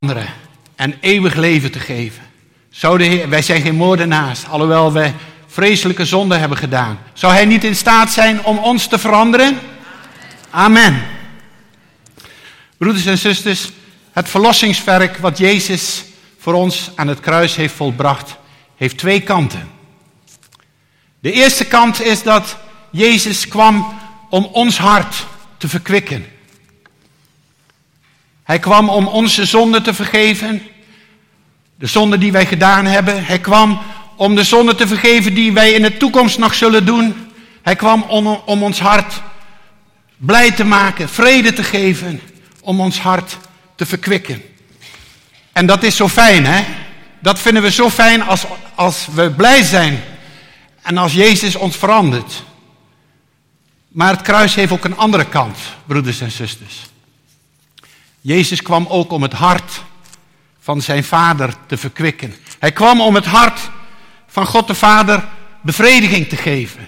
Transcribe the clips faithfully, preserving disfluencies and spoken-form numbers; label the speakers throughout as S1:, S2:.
S1: en eeuwig leven te geven. Zou de Heer, wij zijn geen moordenaars, alhoewel wij vreselijke zonden hebben gedaan. Zou Hij niet in staat zijn om ons te veranderen? Amen. Broeders en zusters, het verlossingswerk wat Jezus voor ons aan het kruis heeft volbracht, heeft twee kanten. De eerste kant is dat Jezus kwam om ons hart te verkwikken. Hij kwam om onze zonden te vergeven, de zonden die wij gedaan hebben. Hij kwam om de zonden te vergeven die wij in de toekomst nog zullen doen. Hij kwam om, om ons hart blij te maken, vrede te geven, om ons hart te verkwikken. En dat is zo fijn, hè? Dat vinden we zo fijn als, als we blij zijn en als Jezus ons verandert. Maar het kruis heeft ook een andere kant, broeders en zusters. Jezus kwam ook om het hart van zijn Vader te verkwikken. Hij kwam om het hart van God de Vader bevrediging te geven.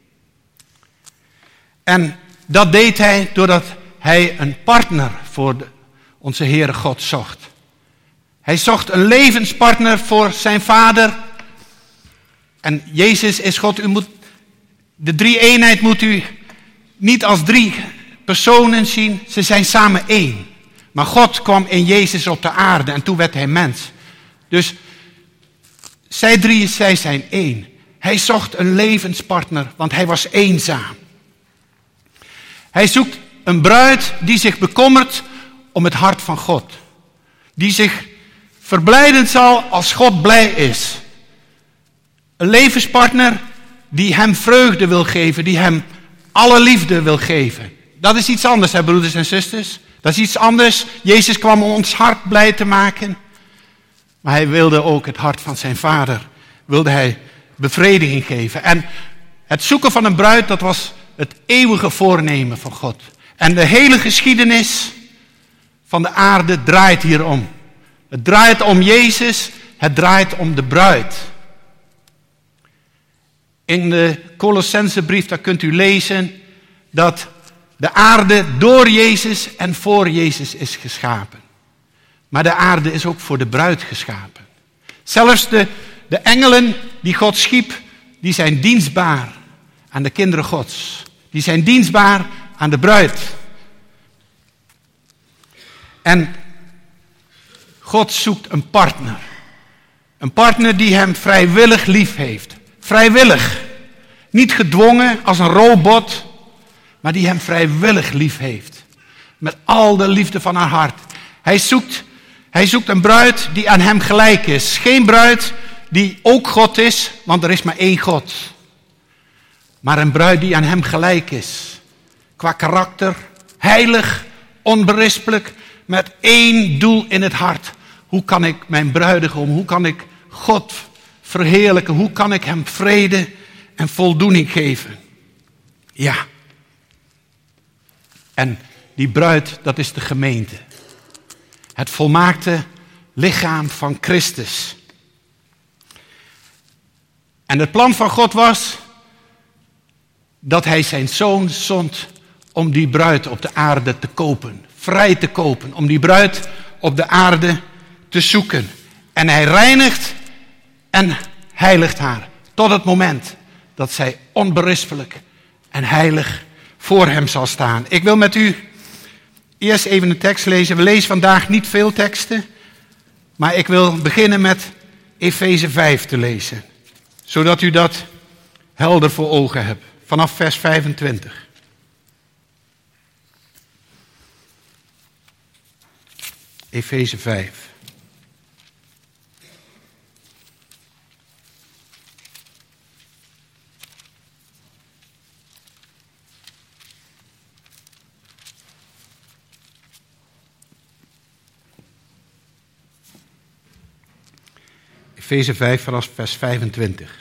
S1: En dat deed hij doordat hij een partner voor de, onze Heere God zocht. Hij zocht een levenspartner voor zijn Vader. En Jezus is God. U moet, de drie-eenheid moet u niet als drie personen zien. Ze zijn samen één. Maar God kwam in Jezus op de aarde en toen werd hij mens. Dus zij drieën, zij zijn één. Hij zocht een levenspartner, want hij was eenzaam. Hij zoekt een bruid die zich bekommert om het hart van God. Die zich verblijden zal als God blij is. Een levenspartner die hem vreugde wil geven, die hem alle liefde wil geven. Dat is iets anders, hè, broeders en zusters. Dat is iets anders. Jezus kwam om ons hart blij te maken. Maar hij wilde ook het hart van zijn Vader, wilde hij bevrediging geven. En het zoeken van een bruid, dat was het eeuwige voornemen van God. En de hele geschiedenis van de aarde draait hierom. Het draait om Jezus, het draait om de bruid. In de Colossensebrief, daar kunt u lezen dat de aarde door Jezus en voor Jezus is geschapen. Maar de aarde is ook voor de bruid geschapen. Zelfs de, de engelen die God schiep, die zijn dienstbaar aan de kinderen Gods. Die zijn dienstbaar aan de bruid. En God zoekt een partner. Een partner die hem vrijwillig lief heeft. Vrijwillig. Niet gedwongen als een robot, maar die hem vrijwillig lief heeft. Met al de liefde van haar hart. Hij zoekt, hij zoekt een bruid die aan hem gelijk is. Geen bruid die ook God is, want er is maar één God. Maar een bruid die aan hem gelijk is. Qua karakter, heilig, onberispelijk, met één doel in het hart. Hoe kan ik mijn bruidegom, hoe kan ik God verheerlijken? Hoe kan ik hem vrede en voldoening geven? Ja. En die bruid, dat is de gemeente. Het volmaakte lichaam van Christus. En het plan van God was dat hij zijn zoon zond om die bruid op de aarde te kopen. Vrij te kopen. Om die bruid op de aarde te zoeken. En hij reinigt en heiligt haar. Tot het moment dat zij onberispelijk en heilig voor hem zal staan. Ik wil met u eerst even een tekst lezen. We lezen vandaag niet veel teksten. Maar ik wil beginnen met Efeze vijf te lezen. Zodat u dat helder voor ogen hebt. Vanaf vers vijfentwintig. Efeze vijf. Efeze vijf vanaf vers vijfentwintig.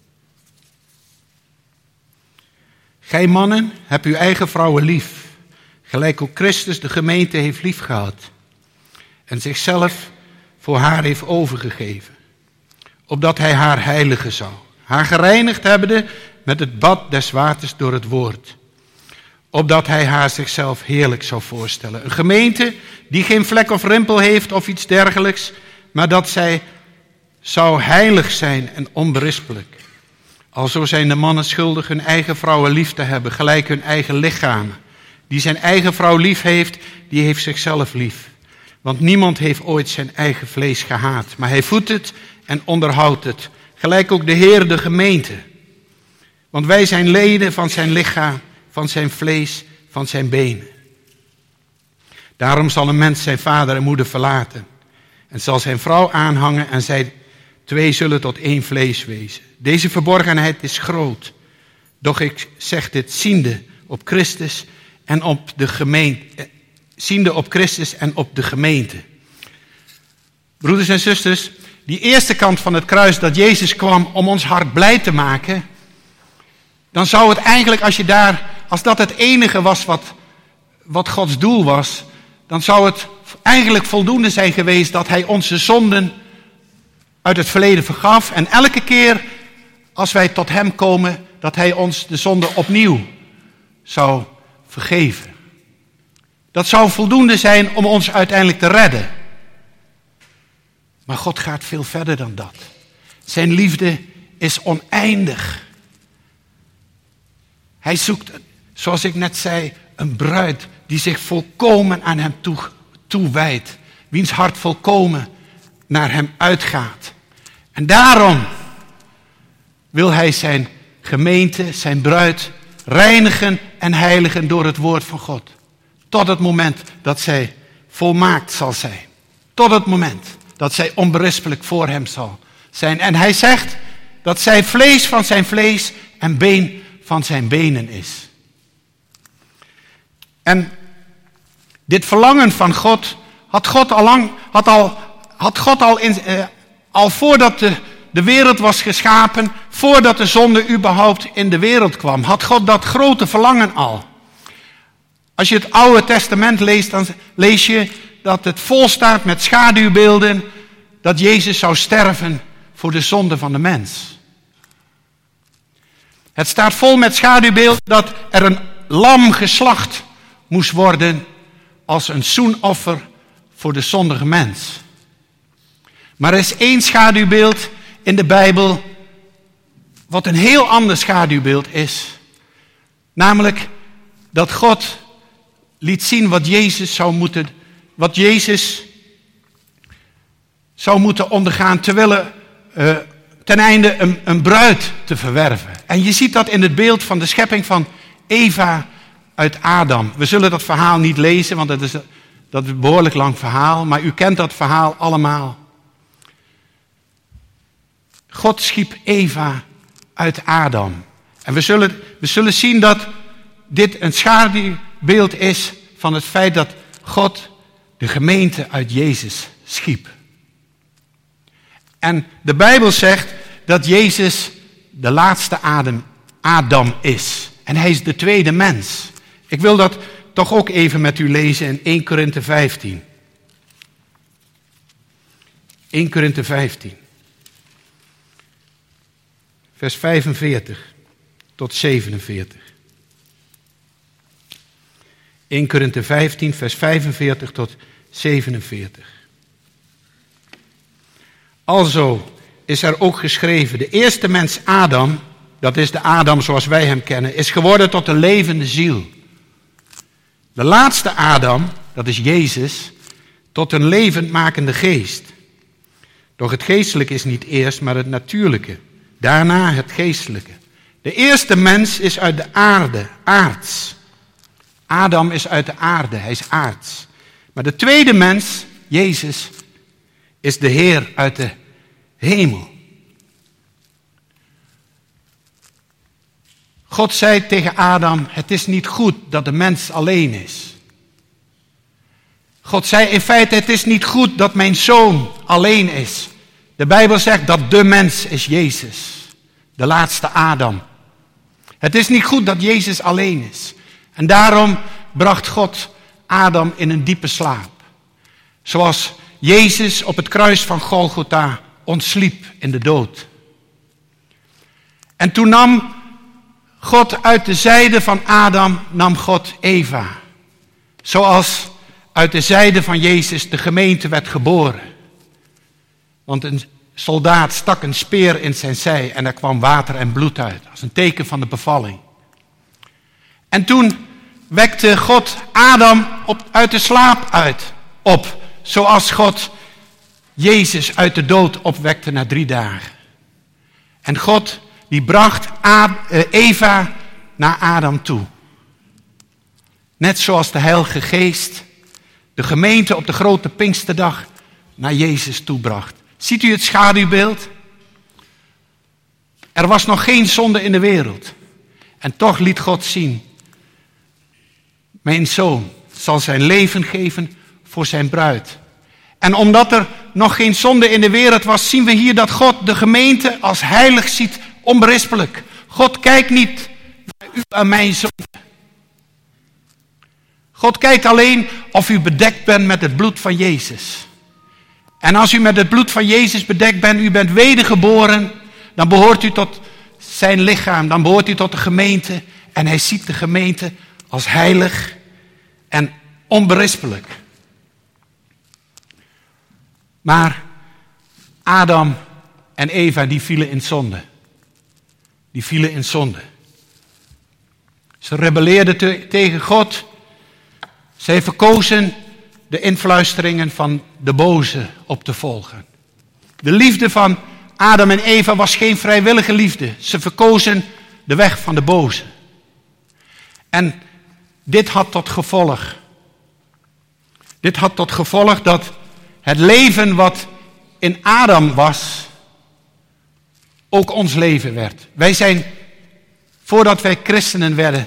S1: Gij mannen, hebt uw eigen vrouwen lief, gelijk ook Christus de gemeente heeft liefgehad en zichzelf voor haar heeft overgegeven, opdat hij haar heiligen zou, haar gereinigd hebbende met het bad des waters door het woord, opdat hij haar zichzelf heerlijk zou voorstellen. Een gemeente die geen vlek of rimpel heeft of iets dergelijks, maar dat zij zou heilig zijn en onberispelijk. Alzo zijn de mannen schuldig hun eigen vrouwen lief te hebben, gelijk hun eigen lichamen. Die zijn eigen vrouw lief heeft, die heeft zichzelf lief. Want niemand heeft ooit zijn eigen vlees gehaat, maar hij voedt het en onderhoudt het. Gelijk ook de Heer de gemeente. Want wij zijn leden van zijn lichaam, van zijn vlees, van zijn benen. Daarom zal een mens zijn vader en moeder verlaten. En zal zijn vrouw aanhangen en zij twee zullen tot één vlees wezen. Deze verborgenheid is groot. Doch ik zeg dit ziende op Christus en op de gemeente. Ziende op Christus en op de gemeente. Broeders en zusters, die eerste kant van het kruis dat Jezus kwam om ons hart blij te maken, dan zou het eigenlijk, als je daar, als dat het enige was wat, wat Gods doel was, dan zou het eigenlijk voldoende zijn geweest dat hij onze zonden uit het verleden vergaf. En elke keer als wij tot hem komen, dat hij ons de zonde opnieuw zou vergeven. Dat zou voldoende zijn om ons uiteindelijk te redden. Maar God gaat veel verder dan dat. Zijn liefde is oneindig. Hij zoekt, zoals ik net zei, een bruid die zich volkomen aan hem toe, toewijdt. Wiens hart volkomen naar hem uitgaat. En daarom wil hij zijn gemeente, zijn bruid, reinigen en heiligen door het woord van God. Tot het moment dat zij volmaakt zal zijn. Tot het moment dat zij onberispelijk voor hem zal zijn. En hij zegt dat zij vlees van zijn vlees en been van zijn benen is. En dit verlangen van God had God al lang, had al, had God al, in, eh, al voordat de, de wereld was geschapen, voordat de zonde überhaupt in de wereld kwam, had God dat grote verlangen al. Als je het Oude Testament leest, dan lees je dat het vol staat met schaduwbeelden dat Jezus zou sterven voor de zonde van de mens. Het staat vol met schaduwbeelden dat er een lam geslacht moest worden als een zoenoffer voor de zondige mens. Maar er is één schaduwbeeld in de Bijbel wat een heel ander schaduwbeeld is. Namelijk dat God liet zien wat Jezus zou moeten, wat Jezus zou moeten ondergaan terwille, uh, ten einde een, een bruid te verwerven. En je ziet dat in het beeld van de schepping van Eva uit Adam. We zullen dat verhaal niet lezen, want dat is, dat is een behoorlijk lang verhaal, maar u kent dat verhaal allemaal. God schiep Eva uit Adam. En we zullen, we zullen zien dat dit een schaduwbeeld is van het feit dat God de gemeente uit Jezus schiep. En de Bijbel zegt dat Jezus de laatste Adam, Adam is. En hij is de tweede mens. Ik wil dat toch ook even met u lezen in Eerste Korinthe vijftien. Eerste Korinthe vijftien. Vers vijfenveertig tot zevenenveertig. Eerste Korinthe vijftien, vers vijfenveertig tot zevenenveertig. Alzo is er ook geschreven, de eerste mens Adam, dat is de Adam zoals wij hem kennen, is geworden tot een levende ziel. De laatste Adam, dat is Jezus, tot een levendmakende geest. Doch het geestelijke is niet eerst, maar het natuurlijke. Daarna het geestelijke. De eerste mens is uit de aarde, aards. Adam is uit de aarde, hij is aards. Maar de tweede mens, Jezus, is de Heer uit de hemel. God zei tegen Adam, het is niet goed dat de mens alleen is. God zei in feite, het is niet goed dat mijn zoon alleen is. De Bijbel zegt dat de mens is Jezus, de laatste Adam. Het is niet goed dat Jezus alleen is. En daarom bracht God Adam in een diepe slaap. Zoals Jezus op het kruis van Golgotha ontsliep in de dood. En toen nam God uit de zijde van Adam nam God Eva. Zoals uit de zijde van Jezus de gemeente werd geboren. Want een soldaat stak een speer in zijn zij en er kwam water en bloed uit. Als een teken van de bevalling. En toen wekte God Adam op, uit de slaap uit, op. Zoals God Jezus uit de dood opwekte na drie dagen. En God die bracht Eva naar Adam toe. Net zoals de Heilige Geest de gemeente op de grote Pinksterdag naar Jezus toebracht. Ziet u het schaduwbeeld? Er was nog geen zonde in de wereld. En toch liet God zien: mijn zoon zal zijn leven geven voor zijn bruid. En omdat er nog geen zonde in de wereld was, zien we hier dat God de gemeente als heilig ziet, onberispelijk. God kijkt niet naar u en mijn zonde. God kijkt alleen of u bedekt bent met het bloed van Jezus. En als u met het bloed van Jezus bedekt bent, u bent wedergeboren, dan behoort u tot zijn lichaam, dan behoort u tot de gemeente. En hij ziet de gemeente als heilig en onberispelijk. Maar Adam en Eva, die vielen in zonde. Die vielen in zonde. Ze rebelleerden te, tegen God. Zij verkozen de influisteringen van de boze op te volgen. De liefde van Adam en Eva was geen vrijwillige liefde. Ze verkozen de weg van de boze. En dit had tot gevolg. Dit had tot gevolg dat het leven wat in Adam was, ook ons leven werd. Wij zijn, voordat wij christenen werden,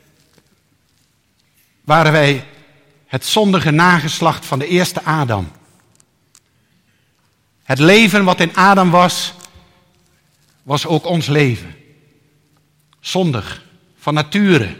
S1: waren wij het zondige nageslacht van de eerste Adam. Het leven wat in Adam was, was ook ons leven. Zondig, van nature.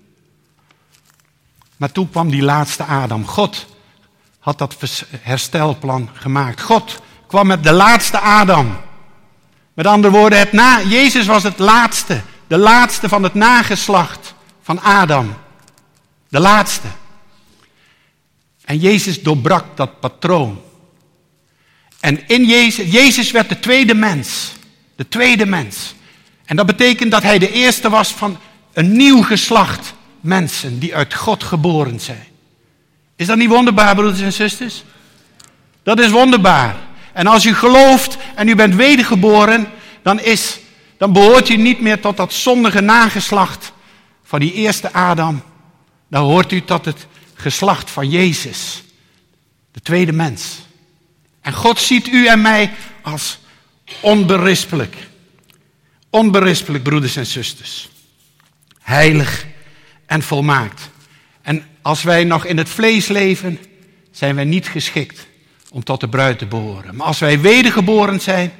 S1: Maar toen kwam die laatste Adam. God had dat herstelplan gemaakt. God kwam met de laatste Adam. Met andere woorden, het na, Jezus was het laatste. De laatste van het nageslacht van Adam. De laatste. En Jezus doorbrak dat patroon. En in Jezus, Jezus werd de tweede mens. De tweede mens. En dat betekent dat hij de eerste was van een nieuw geslacht mensen die uit God geboren zijn. Is dat niet wonderbaar, broeders en zusters? Dat is wonderbaar. En als u gelooft en u bent wedergeboren, dan, is, dan behoort u niet meer tot dat zondige nageslacht van die eerste Adam. Dan hoort u tot het geslacht van Jezus, de tweede mens. En God ziet u en mij als onberispelijk. Onberispelijk, broeders en zusters. Heilig en volmaakt. En als wij nog in het vlees leven, zijn wij niet geschikt om tot de bruid te behoren. Maar als wij wedergeboren zijn,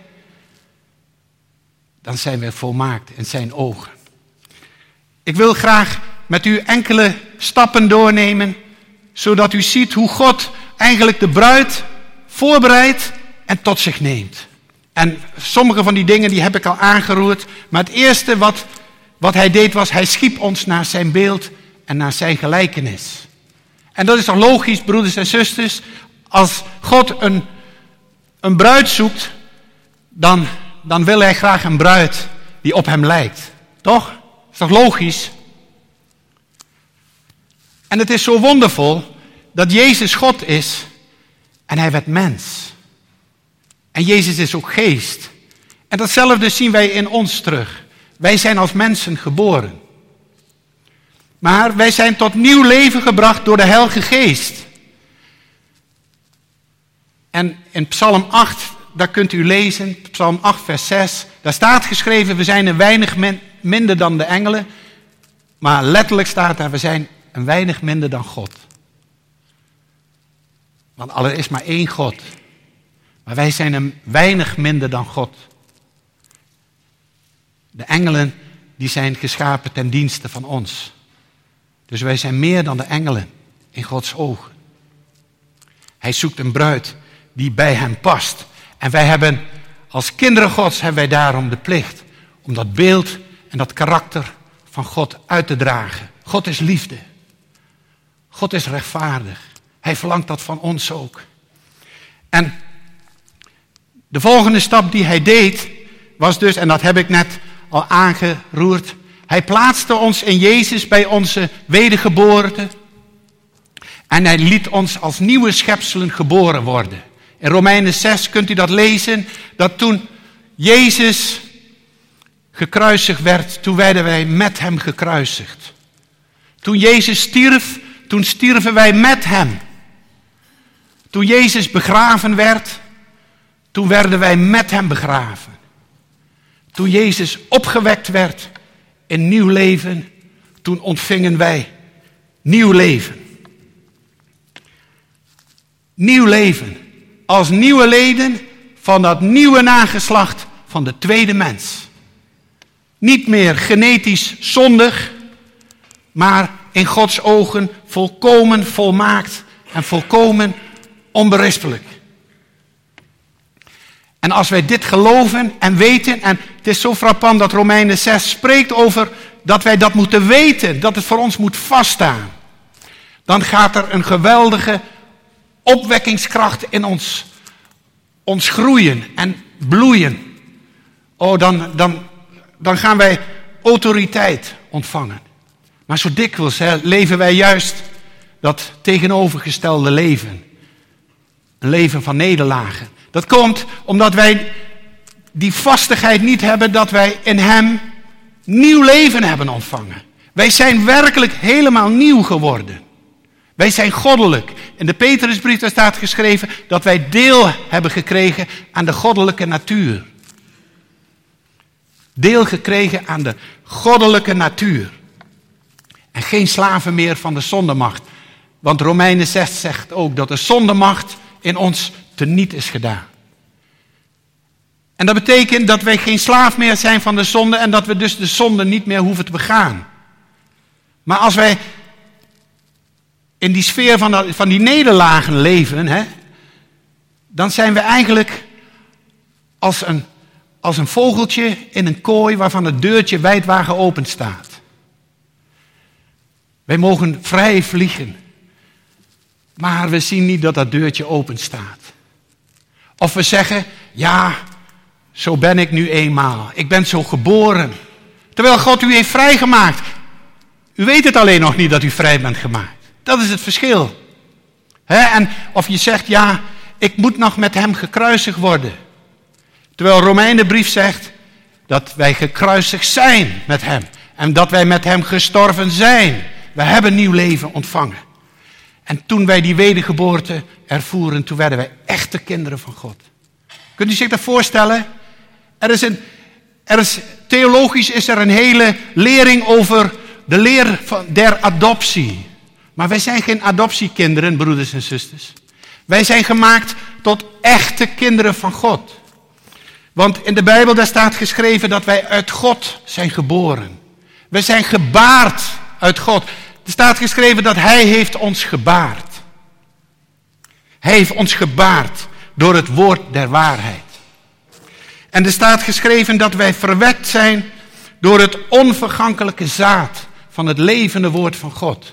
S1: dan zijn wij volmaakt in zijn ogen. Ik wil graag met u enkele stappen doornemen, zodat u ziet hoe God eigenlijk de bruid voorbereidt en tot zich neemt. En sommige van die dingen die heb ik al aangeroerd. Maar het eerste wat, wat hij deed was, hij schiep ons naar zijn beeld en naar zijn gelijkenis. En dat is toch logisch, broeders en zusters. Als God een, een bruid zoekt, dan, dan wil hij graag een bruid die op hem lijkt. Toch? Dat is toch logisch? En het is zo wondervol dat Jezus God is en hij werd mens. En Jezus is ook geest. En datzelfde zien wij in ons terug. Wij zijn als mensen geboren. Maar wij zijn tot nieuw leven gebracht door de Heilige Geest. En in Psalm acht, daar kunt u lezen, Psalm acht vers zes, daar staat geschreven, we zijn een weinig min, minder dan de engelen. Maar letterlijk staat daar, we zijn een weinig minder dan God. Want er is maar één God. Maar wij zijn een weinig minder dan God. De engelen, die zijn geschapen ten dienste van ons. Dus wij zijn meer dan de engelen in Gods ogen. Hij zoekt een bruid die bij hem past. En wij hebben, als kinderen Gods, hebben wij daarom de plicht om dat beeld en dat karakter van God uit te dragen. God is liefde. God is rechtvaardig. Hij verlangt dat van ons ook. En de volgende stap die hij deed was dus, en dat heb ik net al aangeroerd, hij plaatste ons in Jezus bij onze wedergeboorte. En hij liet ons als nieuwe schepselen geboren worden. In Romeinen zes kunt u dat lezen, dat toen Jezus gekruisigd werd, toen werden wij met hem gekruisigd. Toen Jezus stierf, toen stierven wij met hem. Toen Jezus begraven werd, toen werden wij met hem begraven. Toen Jezus opgewekt werd in nieuw leven, toen ontvingen wij nieuw leven. Nieuw leven. Als nieuwe leden van dat nieuwe nageslacht van de tweede mens. Niet meer genetisch zondig, maar in Gods ogen volkomen volmaakt en volkomen onberispelijk. En als wij dit geloven en weten, en het is zo frappant dat Romeinen zes spreekt over dat wij dat moeten weten, dat het voor ons moet vaststaan. Dan gaat er een geweldige opwekkingskracht in ons, ons groeien en bloeien. Oh, dan, dan, dan gaan wij autoriteit ontvangen. Maar zo dikwijls hè, leven wij juist dat tegenovergestelde leven. Een leven van nederlagen. Dat komt omdat wij die vastigheid niet hebben dat wij in hem nieuw leven hebben ontvangen. Wij zijn werkelijk helemaal nieuw geworden. Wij zijn goddelijk. In de Petrusbrief daar staat geschreven dat wij deel hebben gekregen aan de goddelijke natuur. Deel gekregen aan de goddelijke natuur. En geen slaven meer van de zondemacht. Want Romeinen zes zegt ook dat de zondemacht in ons teniet is gedaan. En dat betekent dat wij geen slaaf meer zijn van de zonde en dat we dus de zonde niet meer hoeven te begaan. Maar als wij in die sfeer van, de, van die nederlagen leven, hè, dan zijn we eigenlijk als een, als een vogeltje in een kooi waarvan het deurtje wijdwaar geopend staat. Wij mogen vrij vliegen, maar we zien niet dat dat deurtje open staat. Of we zeggen, ja, zo ben ik nu eenmaal. Ik ben zo geboren. Terwijl God u heeft vrijgemaakt. U weet het alleen nog niet dat u vrij bent gemaakt. Dat is het verschil. He, en of je zegt, ja, ik moet nog met hem gekruisigd worden. Terwijl Romeinenbrief zegt dat wij gekruisigd zijn met hem. En dat wij met hem gestorven zijn. We hebben nieuw leven ontvangen. En toen wij die wedergeboorte ervoeren, toen werden wij echte kinderen van God. Kunt u zich dat voorstellen? Er is een, er is, theologisch is er een hele lering over de leer van, der adoptie. Maar wij zijn geen adoptiekinderen, broeders en zusters. Wij zijn gemaakt tot echte kinderen van God. Want in de Bijbel daar staat geschreven dat wij uit God zijn geboren. We zijn gebaard uit God. Er staat geschreven dat Hij heeft ons gebaard. Hij heeft ons gebaard door het woord der waarheid. En er staat geschreven dat wij verwekt zijn door het onvergankelijke zaad van het levende woord van God.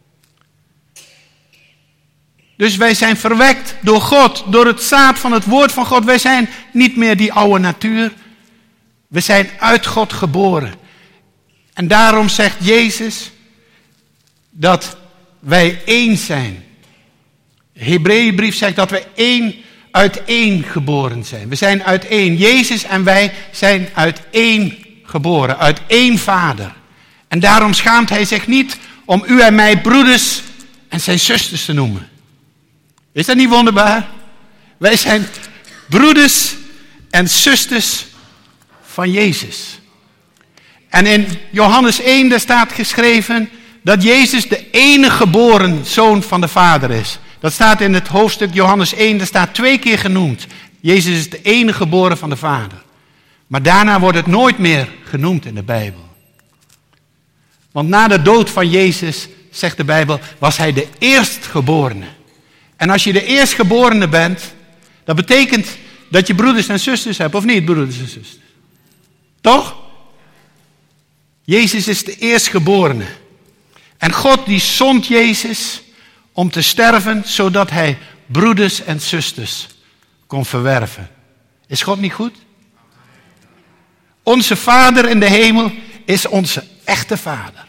S1: Dus wij zijn verwekt door God, door het zaad van het woord van God. Wij zijn niet meer die oude natuur. We zijn uit God geboren. En daarom zegt Jezus dat wij één zijn. De Hebreeënbrief zegt dat wij één uit één geboren zijn. We zijn uit één. Jezus en wij zijn uit één geboren, uit één vader. En daarom schaamt hij zich niet om u en mij broeders en zijn zusters te noemen. Is dat niet wonderbaar? Wij zijn broeders en zusters van Jezus. En in Johannes één daar staat geschreven dat Jezus de enige geboren zoon van de Vader is. Dat staat in het hoofdstuk Johannes één, daar staat twee keer genoemd. Jezus is de enige geboren van de Vader. Maar daarna wordt het nooit meer genoemd in de Bijbel. Want na de dood van Jezus, zegt de Bijbel, was hij de eerstgeborene. En als je de eerstgeborene bent, dat betekent dat je broeders en zusters hebt, of niet, broeders en zusters? Toch? Jezus is de eerstgeborene. En God die zond Jezus om te sterven, zodat hij broeders en zusters kon verwerven. Is God niet goed? Onze Vader in de hemel is onze echte Vader.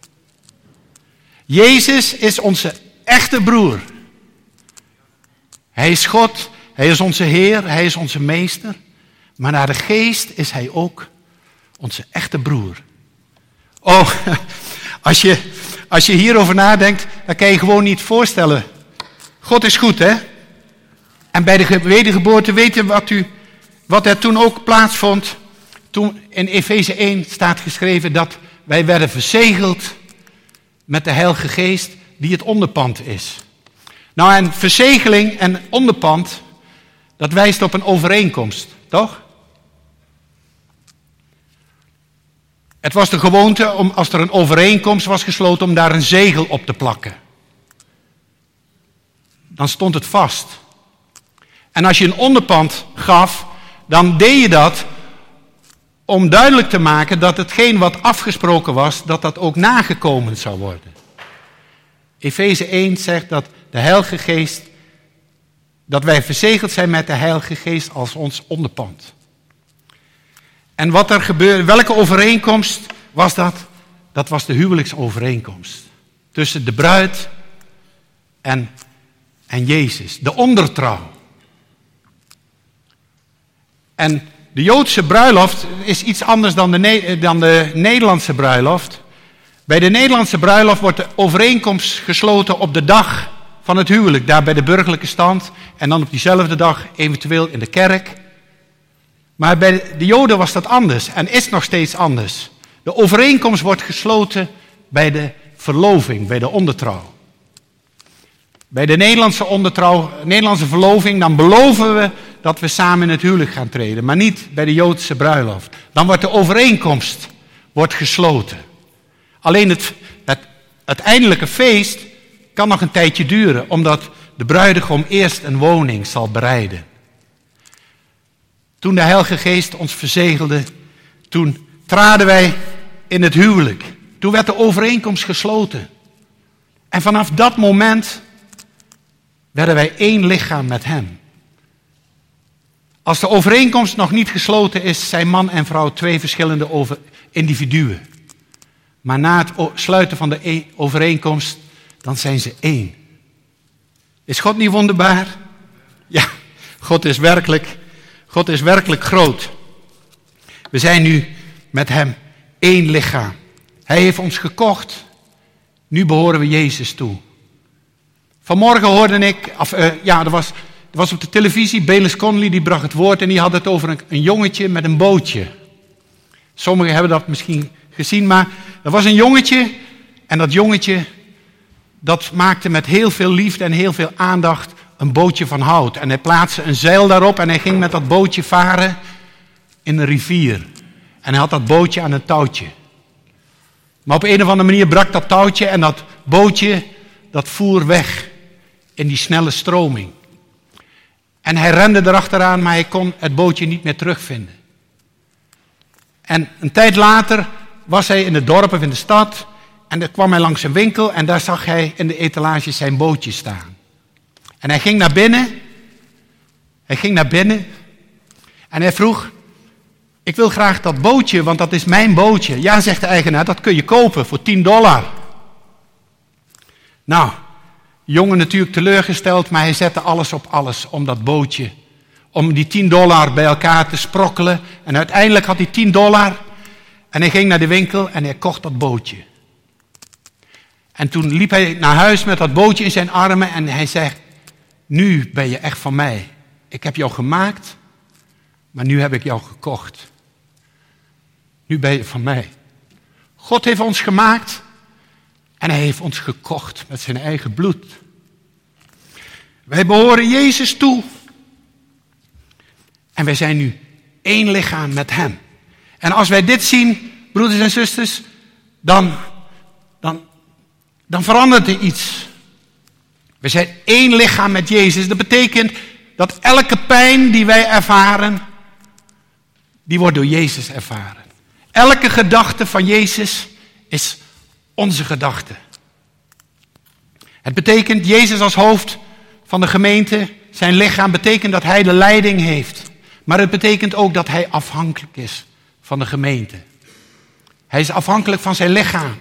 S1: Jezus is onze echte broer. Hij is God, hij is onze Heer, hij is onze meester. Maar naar de geest is hij ook onze echte broer. Oh, als je, als je hierover nadenkt, dan kan je gewoon niet voorstellen. God is goed, hè? En bij de wedergeboorte weten wat, u, wat er toen ook plaatsvond. Toen in Efeze één staat geschreven dat wij werden verzegeld met de Heilige Geest die het onderpand is. Nou, en verzegeling en onderpand, dat wijst op een overeenkomst, toch? Het was de gewoonte om, als er een overeenkomst was gesloten, om daar een zegel op te plakken. Dan stond het vast. En als je een onderpand gaf, dan deed je dat om duidelijk te maken dat hetgeen wat afgesproken was, dat dat ook nagekomen zou worden. Efeze één zegt dat de Heilige Geest, dat wij verzegeld zijn met de Heilige Geest als ons onderpand. En wat er gebeurde, welke overeenkomst was dat? Dat was de huwelijksovereenkomst. Tussen de bruid en, en Jezus. De ondertrouw. En de Joodse bruiloft is iets anders dan de, dan de Nederlandse bruiloft. Bij de Nederlandse bruiloft wordt de overeenkomst gesloten op de dag van het huwelijk. Daar bij de burgerlijke stand. En dan op diezelfde dag eventueel in de kerk. Maar bij de Joden was dat anders en is nog steeds anders. De overeenkomst wordt gesloten bij de verloving, bij de ondertrouw. Bij de Nederlandse ondertrouw, Nederlandse verloving, dan beloven we dat we samen in het huwelijk gaan treden. Maar niet bij de Joodse bruiloft. Dan wordt de overeenkomst wordt gesloten. Alleen het, het uiteindelijke feest kan nog een tijdje duren, omdat de bruidegom eerst een woning zal bereiden. Toen de Heilige Geest ons verzegelde, toen traden wij in het huwelijk. Toen werd de overeenkomst gesloten. En vanaf dat moment werden wij één lichaam met hem. Als de overeenkomst nog niet gesloten is, zijn man en vrouw twee verschillende over individuen. Maar na het sluiten van de overeenkomst, dan zijn ze één. Is God niet wonderbaar? Ja, God is werkelijk, God is werkelijk groot. We zijn nu met hem één lichaam. Hij heeft ons gekocht. Nu behoren we Jezus toe. Vanmorgen hoorde ik, of, uh, ja, er was, er was op de televisie, Bayless Conley, die bracht het woord en die had het over een, een jongetje met een bootje. Sommigen hebben dat misschien gezien, maar er was een jongetje en dat jongetje, dat maakte met heel veel liefde en heel veel aandacht een bootje van hout. En hij plaatste een zeil daarop en hij ging met dat bootje varen in een rivier. En hij had dat bootje aan een touwtje. Maar op een of andere manier brak dat touwtje en dat bootje, dat voer weg in die snelle stroming. En hij rende erachteraan, maar hij kon het bootje niet meer terugvinden. En een tijd later was hij in het dorp of in de stad en dan kwam hij langs een winkel en daar zag hij in de etalage zijn bootje staan. En hij ging naar binnen, hij ging naar binnen en hij vroeg, ik wil graag dat bootje, want dat is mijn bootje. Ja, zegt de eigenaar, dat kun je kopen voor tien dollar. Nou, de jongen natuurlijk teleurgesteld, maar hij zette alles op alles om dat bootje, om die tien dollar bij elkaar te sprokkelen. En uiteindelijk had hij tien dollar en hij ging naar de winkel en hij kocht dat bootje. En toen liep hij naar huis met dat bootje in zijn armen en hij zei, nu ben je echt van mij. Ik heb jou gemaakt, maar nu heb ik jou gekocht. Nu ben je van mij. God heeft ons gemaakt en hij heeft ons gekocht met zijn eigen bloed. Wij behoren Jezus toe. En wij zijn nu één lichaam met hem. En als wij dit zien, broeders en zusters, dan, dan, dan verandert er iets. We zijn één lichaam met Jezus. Dat betekent dat elke pijn die wij ervaren, die wordt door Jezus ervaren. Elke gedachte van Jezus is onze gedachte. Het betekent, Jezus als hoofd van de gemeente, zijn lichaam, betekent dat hij de leiding heeft. Maar het betekent ook dat hij afhankelijk is van de gemeente. Hij is afhankelijk van zijn lichaam.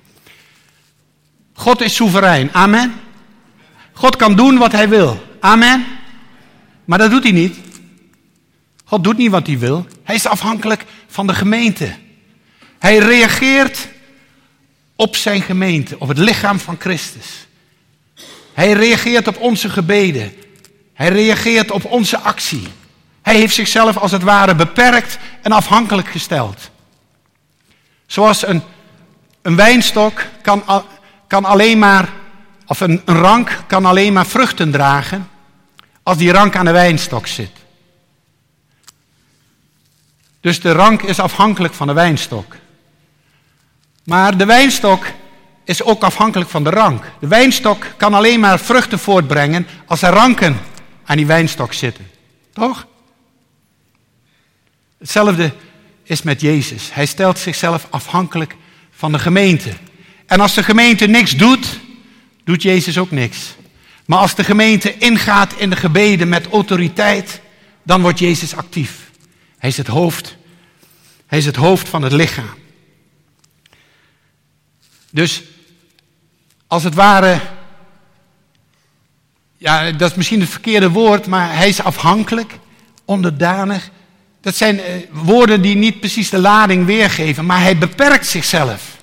S1: God is soeverein. Amen. God kan doen wat hij wil. Amen. Maar dat doet hij niet. God doet niet wat hij wil. Hij is afhankelijk van de gemeente. Hij reageert op zijn gemeente, op het lichaam van Christus. Hij reageert op onze gebeden. Hij reageert op onze actie. Hij heeft zichzelf als het ware beperkt en afhankelijk gesteld. Zoals een, een wijnstok kan, kan alleen maar, of een, een rank kan alleen maar vruchten dragen als die rank aan de wijnstok zit. Dus de rank is afhankelijk van de wijnstok. Maar de wijnstok is ook afhankelijk van de rank. De wijnstok kan alleen maar vruchten voortbrengen als er ranken aan die wijnstok zitten. Toch? Hetzelfde is met Jezus. Hij stelt zichzelf afhankelijk van de gemeente. En als de gemeente niks doet, doet Jezus ook niks. Maar als de gemeente ingaat in de gebeden met autoriteit, dan wordt Jezus actief. Hij is het hoofd. Hij is het hoofd van het lichaam. Dus als het ware, ja, dat is misschien het verkeerde woord, maar hij is afhankelijk, onderdanig. Dat zijn uh, woorden die niet precies de lading weergeven, maar hij beperkt zichzelf.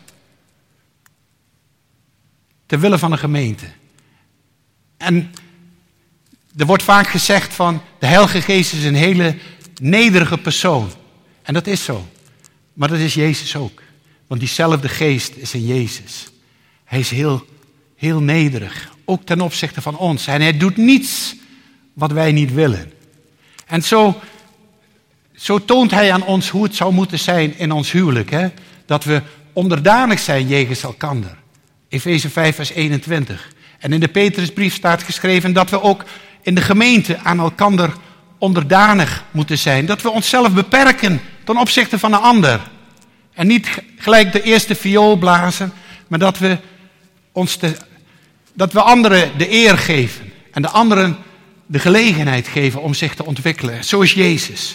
S1: Ter wille van de gemeente. En er wordt vaak gezegd van, de Heilige Geest is een hele nederige persoon. En dat is zo. Maar dat is Jezus ook. Want diezelfde geest is in Jezus. Hij is heel, heel nederig. Ook ten opzichte van ons. En hij doet niets wat wij niet willen. En zo, zo toont hij aan ons hoe het zou moeten zijn in ons huwelijk. Hè? Dat we onderdanig zijn jegens elkander. Efeze vijf vers eenentwintig. En in de Petrusbrief staat geschreven dat we ook in de gemeente aan elkander onderdanig moeten zijn. Dat we onszelf beperken ten opzichte van een ander. En niet gelijk de eerste viool blazen, maar dat we, ons te, dat we anderen de eer geven. En de anderen de gelegenheid geven om zich te ontwikkelen. Zo is Jezus.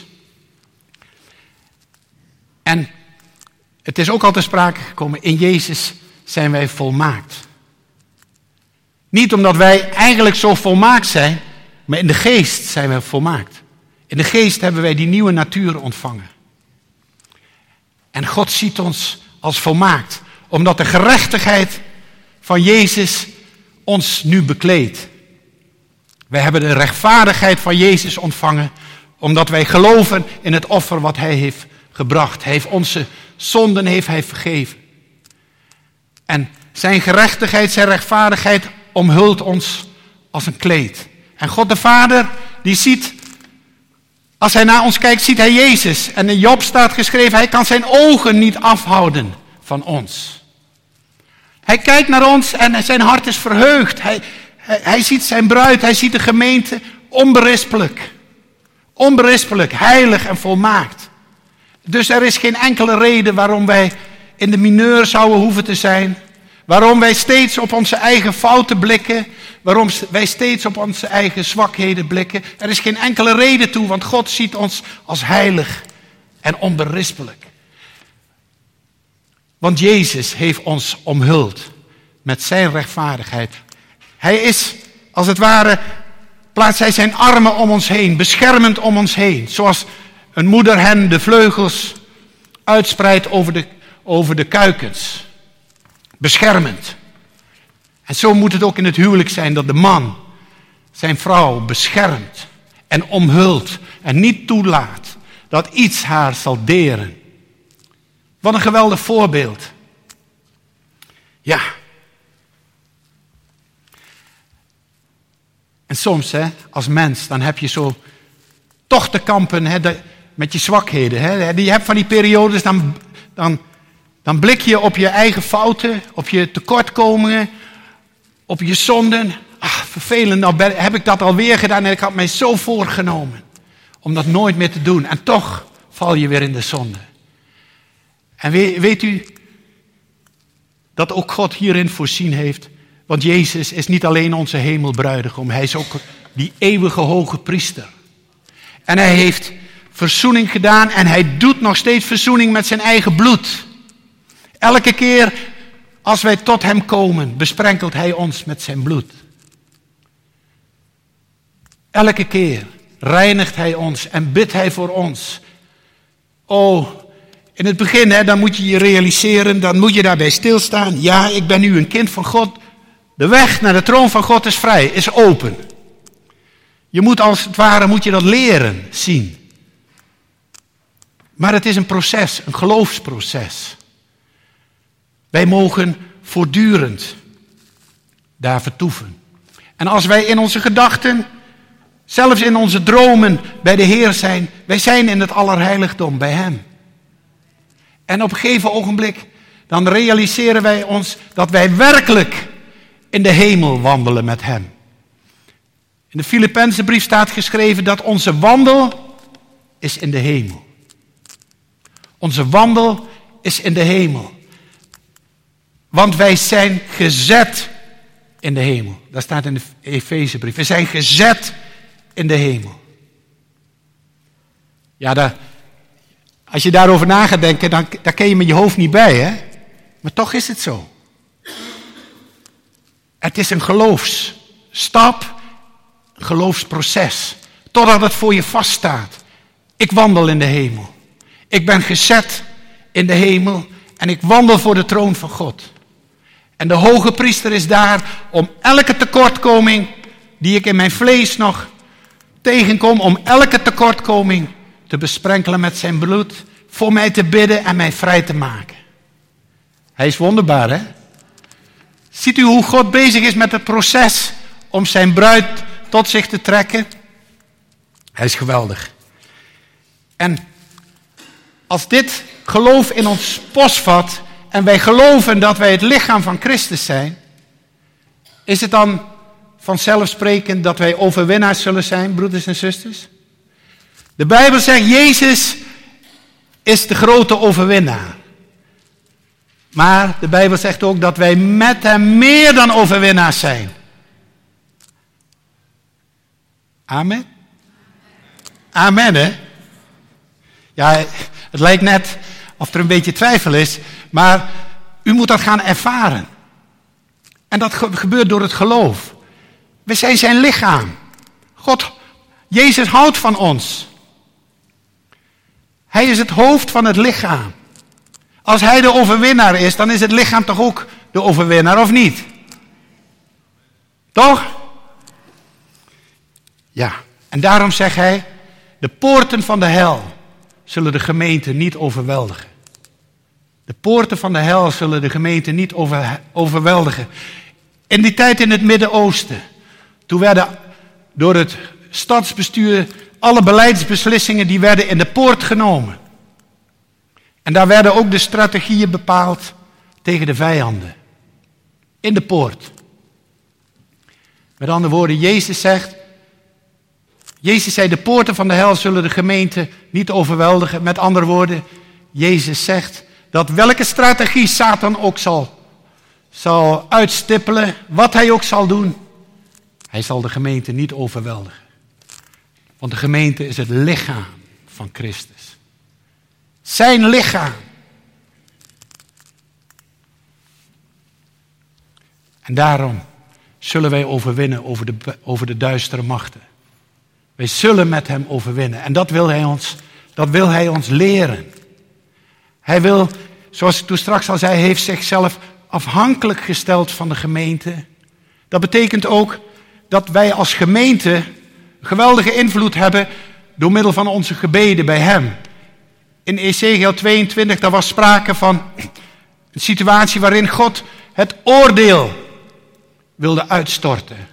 S1: En het is ook al ter sprake gekomen, in Jezus zijn wij volmaakt. Niet omdat wij eigenlijk zo volmaakt zijn, maar in de geest zijn wij volmaakt. In de geest hebben wij die nieuwe natuur ontvangen. En God ziet ons als volmaakt, omdat de gerechtigheid van Jezus ons nu bekleedt. Wij hebben de rechtvaardigheid van Jezus ontvangen, omdat wij geloven in het offer wat Hij heeft gebracht. Hij heeft onze zonden heeft hij vergeven. En zijn gerechtigheid, zijn rechtvaardigheid omhult ons als een kleed. En God de Vader, die ziet, als hij naar ons kijkt, ziet hij Jezus. En in Job staat geschreven, hij kan zijn ogen niet afhouden van ons. Hij kijkt naar ons en zijn hart is verheugd. Hij, hij, hij ziet zijn bruid, hij ziet de gemeente onberispelijk. Onberispelijk, heilig en volmaakt. Dus er is geen enkele reden waarom wij in de mineur zouden hoeven te zijn. Waarom wij steeds op onze eigen fouten blikken. Waarom wij steeds op onze eigen zwakheden blikken. Er is geen enkele reden toe, want God ziet ons als heilig en onberispelijk. Want Jezus heeft ons omhuld met zijn rechtvaardigheid. Hij is, als het ware, plaatst hij zijn armen om ons heen, beschermend om ons heen. Zoals een moeder hen de vleugels uitspreidt over de, over de kuikens. Beschermend. En zo moet het ook in het huwelijk zijn dat de man zijn vrouw beschermt en omhult en niet toelaat dat iets haar zal deren. Wat een geweldig voorbeeld. Ja. En soms, hè, als mens, dan heb je zo toch te kampen hè, de, met je zwakheden. Hè. Je hebt van die periodes, dan, dan, dan blik je op je eigen fouten, op je tekortkomingen, op je zonden. Ach, vervelend, nou ben, heb ik dat alweer gedaan en ik had mij zo voorgenomen om dat nooit meer te doen. En toch val je weer in de zonde. En weet, weet u dat ook God hierin voorzien heeft? Want Jezus is niet alleen onze hemelbruidegom, hij is ook die eeuwige hoge priester. En hij heeft verzoening gedaan en hij doet nog steeds verzoening met zijn eigen bloed. Elke keer als wij tot hem komen, besprenkelt hij ons met zijn bloed. Elke keer reinigt hij ons en bidt hij voor ons. Oh, in het begin, hè, dan moet je je realiseren, dan moet je daarbij stilstaan. Ja, ik ben nu een kind van God. De weg naar de troon van God is vrij, is open. Je moet als het ware, moet je dat leren zien. Maar het is een proces, een geloofsproces. Wij mogen voortdurend daar vertoeven. En als wij in onze gedachten, zelfs in onze dromen bij de Heer zijn, wij zijn in het allerheiligdom bij hem. En op een gegeven ogenblik, dan realiseren wij ons dat wij werkelijk in de hemel wandelen met hem. In de Filippenzenbrief staat geschreven dat onze wandel is in de hemel. Onze wandel is in de hemel. Want wij zijn gezet in de hemel. Dat staat in de Efezebrief. We zijn gezet in de hemel. Ja, daar, als je daarover na gaat denken, dan, daar ken je met je hoofd niet bij, hè? Maar toch is het zo. Het is een geloofsstap, een geloofsproces. Totdat het voor je vaststaat. Ik wandel in de hemel. Ik ben gezet in de hemel en ik wandel voor de troon van God. En de hoge priester is daar om elke tekortkoming die ik in mijn vlees nog tegenkom, om elke tekortkoming te besprenkelen met zijn bloed, voor mij te bidden en mij vrij te maken. Hij is wonderbaar, hè? Ziet u hoe God bezig is met het proces om zijn bruid tot zich te trekken? Hij is geweldig. En als dit geloof in ons posvat en wij geloven dat wij het lichaam van Christus zijn, is het dan vanzelfsprekend dat wij overwinnaars zullen zijn, broeders en zusters? De Bijbel zegt, Jezus is de grote overwinnaar. Maar de Bijbel zegt ook dat wij met hem meer dan overwinnaars zijn. Amen? Amen, hè? Ja, het lijkt net of er een beetje twijfel is, maar u moet dat gaan ervaren. En dat gebeurt door het geloof. We zijn zijn lichaam. God, Jezus houdt van ons. Hij is het hoofd van het lichaam. Als hij de overwinnaar is, dan is het lichaam toch ook de overwinnaar, of niet? Toch? Ja, en daarom zegt hij, de poorten van de hel zullen de gemeente niet overweldigen. De poorten van de hel zullen de gemeente niet over, overweldigen. In die tijd in het Midden-Oosten, toen werden door het stadsbestuur alle beleidsbeslissingen die werden in de poort genomen. En daar werden ook de strategieën bepaald tegen de vijanden. In de poort. Met andere woorden, Jezus zegt, Jezus zei, de poorten van de hel zullen de gemeente niet overweldigen. Met andere woorden, Jezus zegt dat welke strategie Satan ook zal, zal uitstippelen, wat hij ook zal doen, hij zal de gemeente niet overweldigen. Want de gemeente is het lichaam van Christus. Zijn lichaam. En daarom zullen wij overwinnen over de, over de duistere machten. Wij zullen met hem overwinnen. En dat wil hij ons, dat wil hij ons leren. Hij wil, zoals ik toen straks al zei, heeft zichzelf afhankelijk gesteld van de gemeente. Dat betekent ook dat wij als gemeente geweldige invloed hebben door middel van onze gebeden bij hem. In Ezekiel tweeëntwintig, daar was sprake van een situatie waarin God het oordeel wilde uitstorten.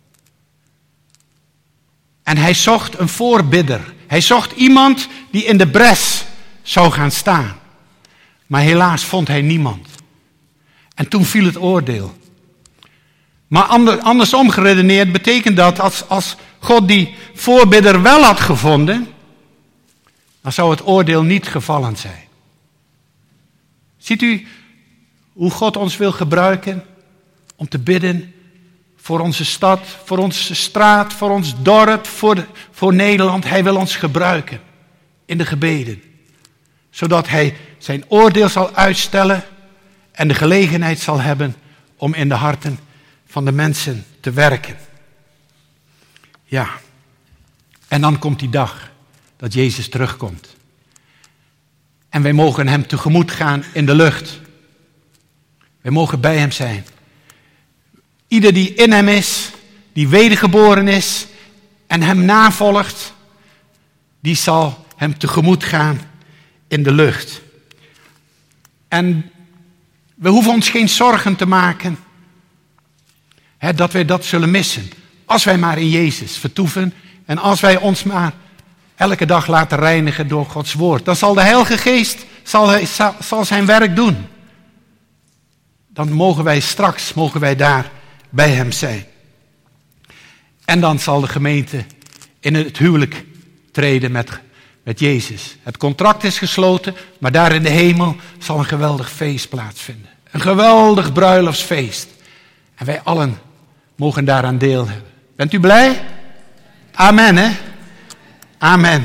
S1: En hij zocht een voorbidder. Hij zocht iemand die in de bres zou gaan staan. Maar helaas vond hij niemand. En toen viel het oordeel. Maar andersom geredeneerd betekent dat als, als God die voorbidder wel had gevonden, dan zou het oordeel niet gevallen zijn. Ziet u hoe God ons wil gebruiken om te bidden voor onze stad, voor onze straat, voor ons dorp, voor, voor Nederland. Hij wil ons gebruiken in de gebeden. Zodat hij zijn oordeel zal uitstellen en de gelegenheid zal hebben om in de harten van de mensen te werken. Ja, en dan komt die dag dat Jezus terugkomt. En wij mogen hem tegemoet gaan in de lucht. Wij mogen bij hem zijn. Ieder die in hem is, die wedergeboren is en hem navolgt, die zal hem tegemoet gaan in de lucht. En we hoeven ons geen zorgen te maken hè, dat wij dat zullen missen. Als wij maar in Jezus vertoeven en als wij ons maar elke dag laten reinigen door Gods woord. Dan zal de Heilige Geest zal, hij, zal zijn werk doen. Dan mogen wij straks, mogen wij daar bij hem zijn. En dan zal de gemeente in het huwelijk treden met, met Jezus. Het contract is gesloten, maar daar in de hemel zal een geweldig feest plaatsvinden. Een geweldig bruiloftsfeest. En wij allen mogen daaraan deel hebben. Bent u blij? Amen, hè? Amen.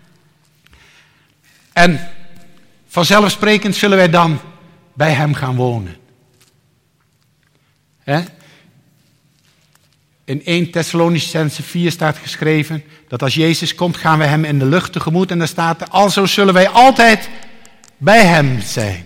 S1: En vanzelfsprekend zullen wij dan bij hem gaan wonen. Hè? In eerste Thessalonicenzen vier staat geschreven dat als Jezus komt gaan we hem in de lucht tegemoet. En daar staat er, alzo zullen wij altijd bij hem zijn.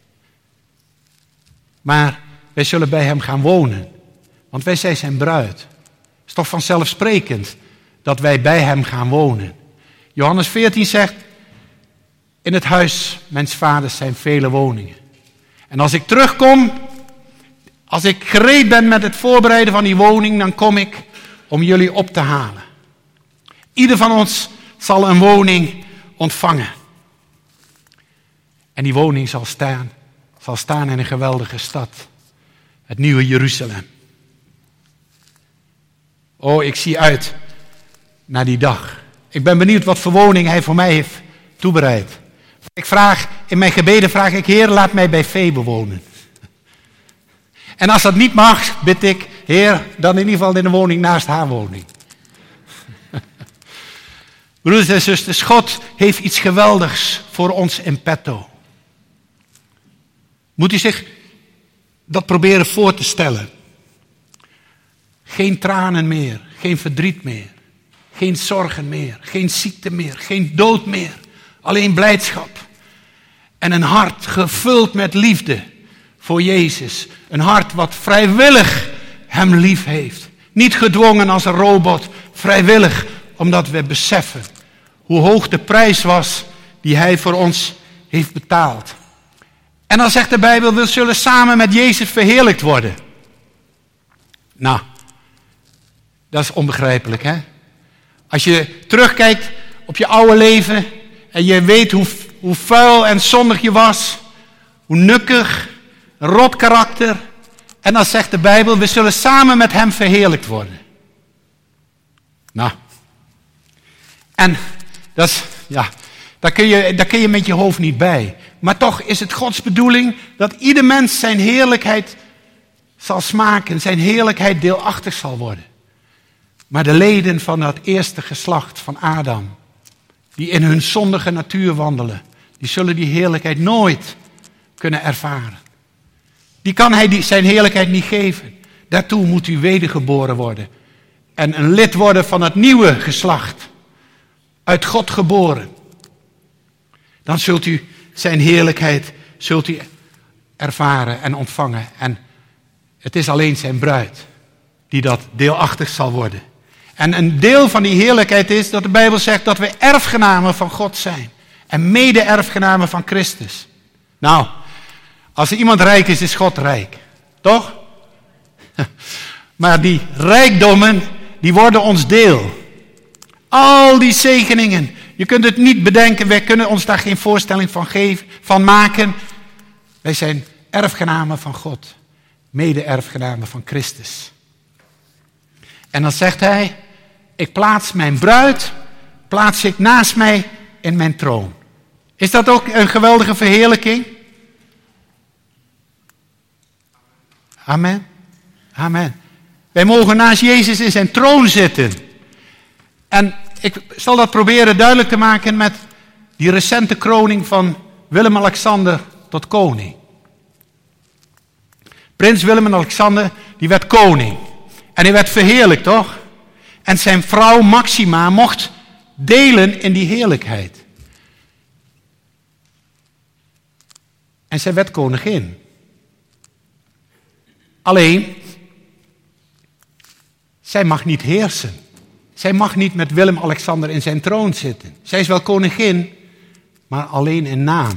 S1: Maar wij zullen bij hem gaan wonen. Want wij zijn zijn bruid. Het is toch vanzelfsprekend dat wij bij hem gaan wonen. Johannes veertien zegt, in het huis mijns vaders zijn vele woningen. En als ik terugkom, als ik gereed ben met het voorbereiden van die woning, dan kom ik om jullie op te halen. Ieder van ons zal een woning ontvangen. En die woning zal staan, zal staan in een geweldige stad. Het nieuwe Jeruzalem. Oh, ik zie uit naar die dag. Ik ben benieuwd wat voor woning hij voor mij heeft toebereid. Ik vraag, in mijn gebeden vraag ik, Heer, laat mij bij Febe wonen. En als dat niet mag, bid ik, Heer, dan in ieder geval in de woning naast haar woning. Broeders en zusters, God heeft iets geweldigs voor ons in petto. Moet u zich dat proberen voor te stellen. Geen tranen meer, geen verdriet meer, geen zorgen meer, geen ziekte meer, geen dood meer. Alleen blijdschap. En een hart gevuld met liefde voor Jezus. Een hart wat vrijwillig hem lief heeft. Niet gedwongen als een robot, vrijwillig, omdat we beseffen hoe hoog de prijs was die hij voor ons heeft betaald. En dan zegt de Bijbel, we zullen samen met Jezus verheerlijkt worden. Nou, dat is onbegrijpelijk, hè? Als je terugkijkt op je oude leven en je weet hoe, hoe vuil en zondig je was, hoe nukkig, een rot karakter. En dan zegt de Bijbel, we zullen samen met hem verheerlijkt worden. Nou, en dat is, ja, daar kun je, daar kun je met je hoofd niet bij. Maar toch is het Gods bedoeling dat ieder mens zijn heerlijkheid zal smaken, zijn heerlijkheid deelachtig zal worden. Maar de leden van dat eerste geslacht van Adam, die in hun zondige natuur wandelen, die zullen die heerlijkheid nooit kunnen ervaren. Die kan hij die, zijn heerlijkheid niet geven. Daartoe moet u wedergeboren worden. En een lid worden van het nieuwe geslacht. Uit God geboren. Dan zult u zijn heerlijkheid zult u ervaren en ontvangen. En het is alleen zijn bruid die dat deelachtig zal worden. En een deel van die heerlijkheid is dat de Bijbel zegt dat we erfgenamen van God zijn. En mede-erfgenamen van Christus. Nou, als er iemand rijk is, is God rijk. Toch? Maar die rijkdommen, die worden ons deel. Al die zegeningen. Je kunt het niet bedenken, wij kunnen ons daar geen voorstelling van, geven, van maken. Wij zijn erfgenamen van God. Mede-erfgenamen van Christus. En dan zegt hij, ik plaats mijn bruid, plaats ik naast mij in mijn troon. Is dat ook een geweldige verheerlijking? Amen. Amen. Wij mogen naast Jezus in zijn troon zitten. En ik zal dat proberen duidelijk te maken met die recente kroning van Willem-Alexander tot koning. Prins Willem-Alexander, die werd koning. En hij werd verheerlijkt, toch? En zijn vrouw Maxima mocht delen in die heerlijkheid. En zij werd koningin. Alleen, zij mag niet heersen. Zij mag niet met Willem-Alexander in zijn troon zitten. Zij is wel koningin, maar alleen in naam.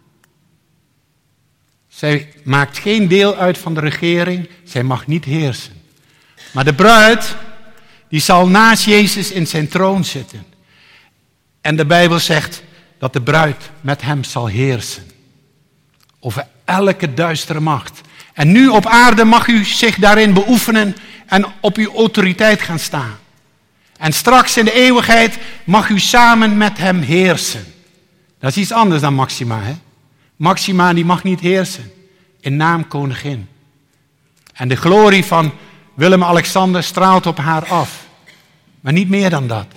S1: Zij maakt geen deel uit van de regering. Zij mag niet heersen. Maar de bruid, die zal naast Jezus in zijn troon zitten. En de Bijbel zegt dat de bruid met hem zal heersen. Over elke duistere macht. En nu op aarde mag u zich daarin beoefenen en op uw autoriteit gaan staan. En straks in de eeuwigheid mag u samen met hem heersen. Dat is iets anders dan Maxima, hè? Maxima die mag niet heersen. In naam koningin. En de glorie van Willem-Alexander straalt op haar af. Maar niet meer dan dat.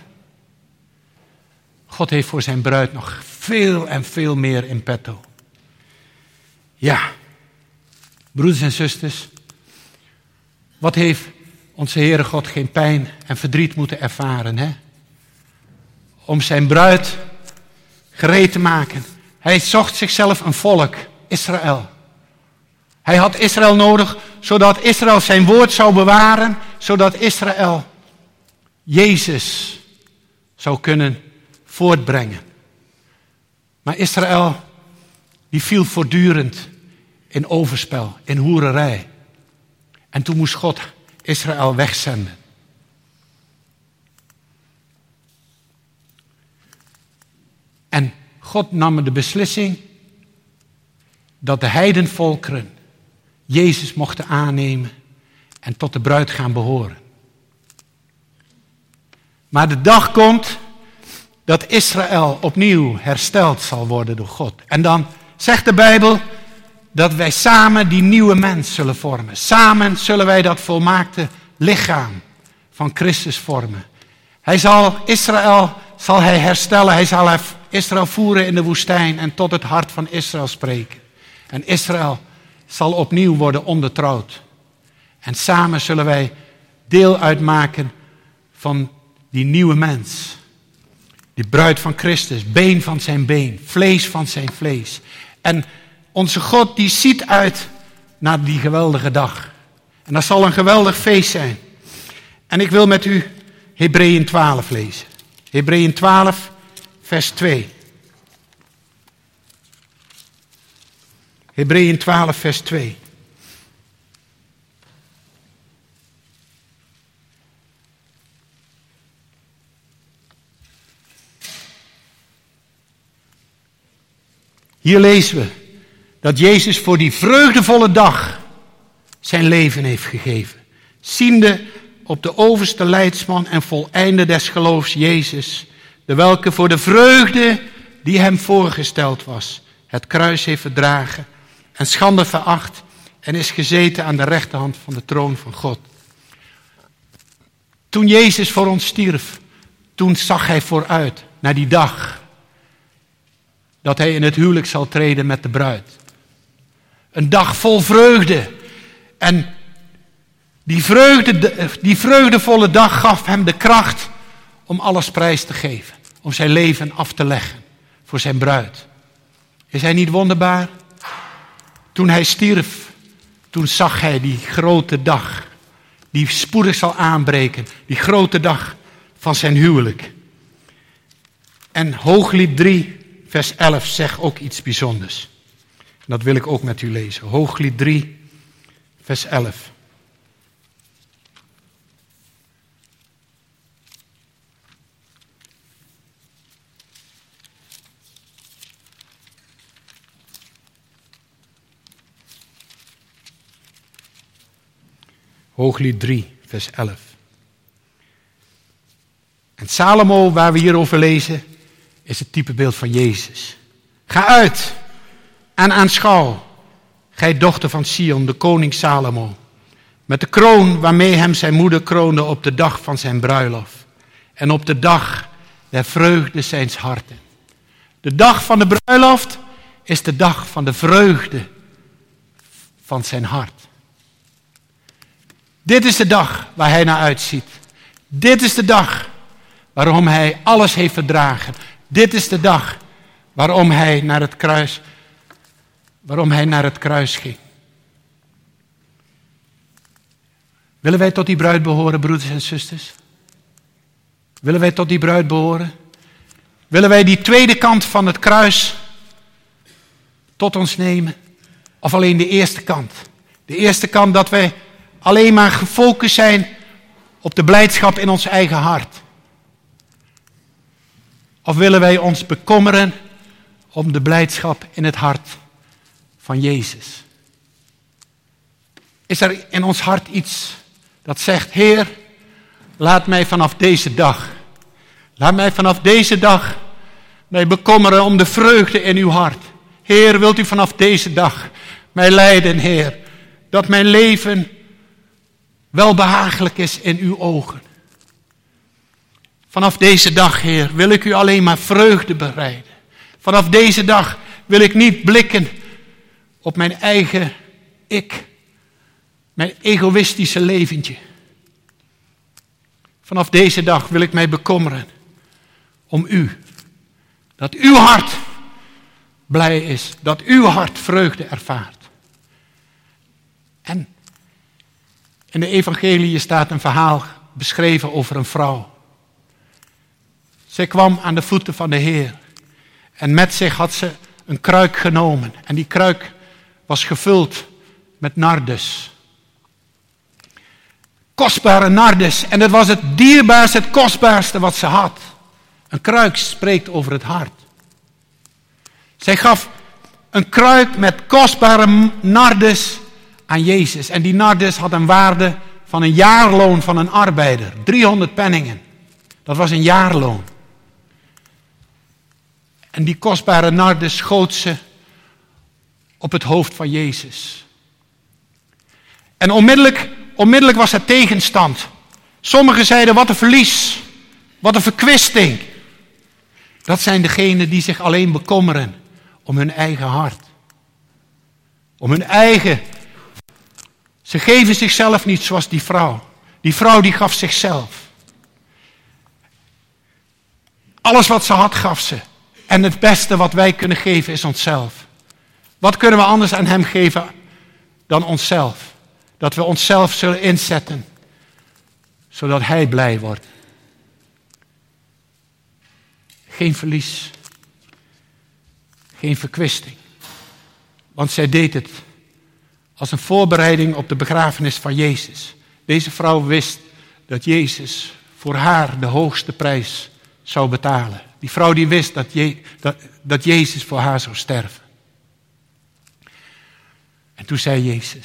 S1: God heeft voor zijn bruid nog veel en veel meer in petto. Ja, broeders en zusters. Wat heeft onze Heere God geen pijn en verdriet moeten ervaren, hè? Om zijn bruid gereed te maken. Hij zocht zichzelf een volk, Israël. Hij had Israël nodig, zodat Israël zijn woord zou bewaren, zodat Israël Jezus zou kunnen voortbrengen. Maar Israël, die viel voortdurend in overspel, in hoererij. En toen moest God Israël wegzenden. En God nam de beslissing dat de heidenvolkeren Jezus mochten aannemen en tot de bruid gaan behoren. Maar de dag komt dat Israël opnieuw hersteld zal worden door God. En dan zegt de Bijbel dat wij samen die nieuwe mens zullen vormen. Samen zullen wij dat volmaakte lichaam van Christus vormen. Hij zal Israël zal hij herstellen. Hij zal Israël voeren in de woestijn en tot het hart van Israël spreken. En Israël zal opnieuw worden ondertrouwd. En samen zullen wij deel uitmaken van die nieuwe mens. Die bruid van Christus, been van zijn been, vlees van zijn vlees. En onze God die ziet uit naar die geweldige dag. En dat zal een geweldig feest zijn. En ik wil met u Hebreeën twaalf lezen. Hebreeën twaalf, vers twee. Hebreeën twaalf, vers twee. Hier lezen we dat Jezus voor die vreugdevolle dag zijn leven heeft gegeven. Ziende op de overste leidsman en voleinde des geloofs Jezus, de welke voor de vreugde die hem voorgesteld was, het kruis heeft verdragen en schande veracht en is gezeten aan de rechterhand van de troon van God. Toen Jezus voor ons stierf, toen zag hij vooruit naar die dag dat hij in het huwelijk zal treden met de bruid. Een dag vol vreugde. En die, vreugde, die vreugdevolle dag gaf hem de kracht om alles prijs te geven. Om zijn leven af te leggen voor zijn bruid. Is hij niet wonderbaar? Toen hij stierf, toen zag hij die grote dag. Die spoedig zal aanbreken. Die grote dag van zijn huwelijk. En Hooglied drie, vers elf zegt ook iets bijzonders. Dat wil ik ook met u lezen. Hooglied drie, vers elf. Hooglied drie, vers elf. En Salomo, waar we hierover lezen, is het typebeeld van Jezus. Ga uit en aanschouw. gij dochter van Sion, de koning Salomo, met de kroon waarmee hem zijn moeder kroonde op de dag van zijn bruiloft en op de dag der vreugde zijns harten. De dag van de bruiloft is de dag van de vreugde van zijn hart. Dit is de dag waar hij naar uitziet. Dit is de dag waarom hij alles heeft verdragen. Dit is de dag waarom hij naar het kruis, waarom hij naar het kruis ging. Willen wij tot die bruid behoren, broeders en zusters? Willen wij tot die bruid behoren? Willen wij die tweede kant van het kruis tot ons nemen? Of alleen de eerste kant? De eerste kant dat wij alleen maar gefocust zijn op de blijdschap in ons eigen hart. Of willen wij ons bekommeren om de blijdschap in het hart van Jezus? Is er in ons hart iets dat zegt, Heer, laat mij vanaf deze dag, laat mij vanaf deze dag mij bekommeren om de vreugde in uw hart. Heer, wilt u vanaf deze dag mij leiden, Heer, dat mijn leven welbehagelijk is in uw ogen. Vanaf deze dag, Heer, wil ik u alleen maar vreugde bereiden. Vanaf deze dag wil ik niet blikken op mijn eigen ik, mijn egoïstische leventje. Vanaf deze dag wil ik mij bekommeren om u. Dat uw hart blij is, dat uw hart vreugde ervaart. En in de evangelie staat een verhaal beschreven over een vrouw. Zij kwam aan de voeten van de Heer. En met zich had ze een kruik genomen. En die kruik was gevuld met nardus. Kostbare nardus. En het was het dierbaarste, het kostbaarste wat ze had. Een kruik spreekt over het hart. Zij gaf een kruik met kostbare nardus aan Jezus. En die nardus had een waarde van een jaarloon van een arbeider. driehonderd penningen. Dat was een jaarloon. En die kostbare nardus schoot ze op het hoofd van Jezus. En onmiddellijk, onmiddellijk was er tegenstand. Sommigen zeiden, wat een verlies. Wat een verkwisting. Dat zijn degenen die zich alleen bekommeren om hun eigen hart. Om hun eigen. Ze geven zichzelf niet zoals die vrouw. Die vrouw die gaf zichzelf. Alles wat ze had gaf ze. En het beste wat wij kunnen geven is onszelf. Wat kunnen we anders aan hem geven dan onszelf? Dat we onszelf zullen inzetten. Zodat hij blij wordt. Geen verlies. Geen verkwisting. Want zij deed het als een voorbereiding op de begrafenis van Jezus. Deze vrouw wist dat Jezus voor haar de hoogste prijs zou betalen. Die vrouw die wist dat, Je, dat, dat Jezus voor haar zou sterven. En toen zei Jezus,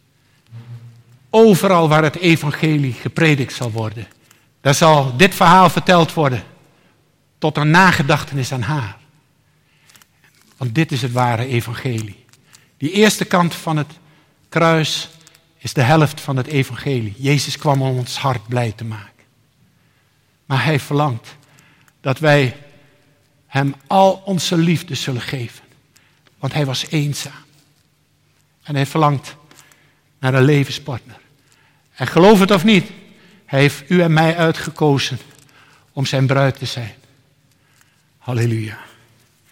S1: overal waar het evangelie gepredikt zal worden, daar zal dit verhaal verteld worden tot een nagedachtenis aan haar. Want dit is het ware evangelie. Die eerste kant van het kruis is de helft van het evangelie. Jezus kwam om ons hart blij te maken. Maar hij verlangt dat wij hem al onze liefde zullen geven. Want hij was eenzaam. En hij verlangt naar een levenspartner. En geloof het of niet, hij heeft u en mij uitgekozen om zijn bruid te zijn. Halleluja.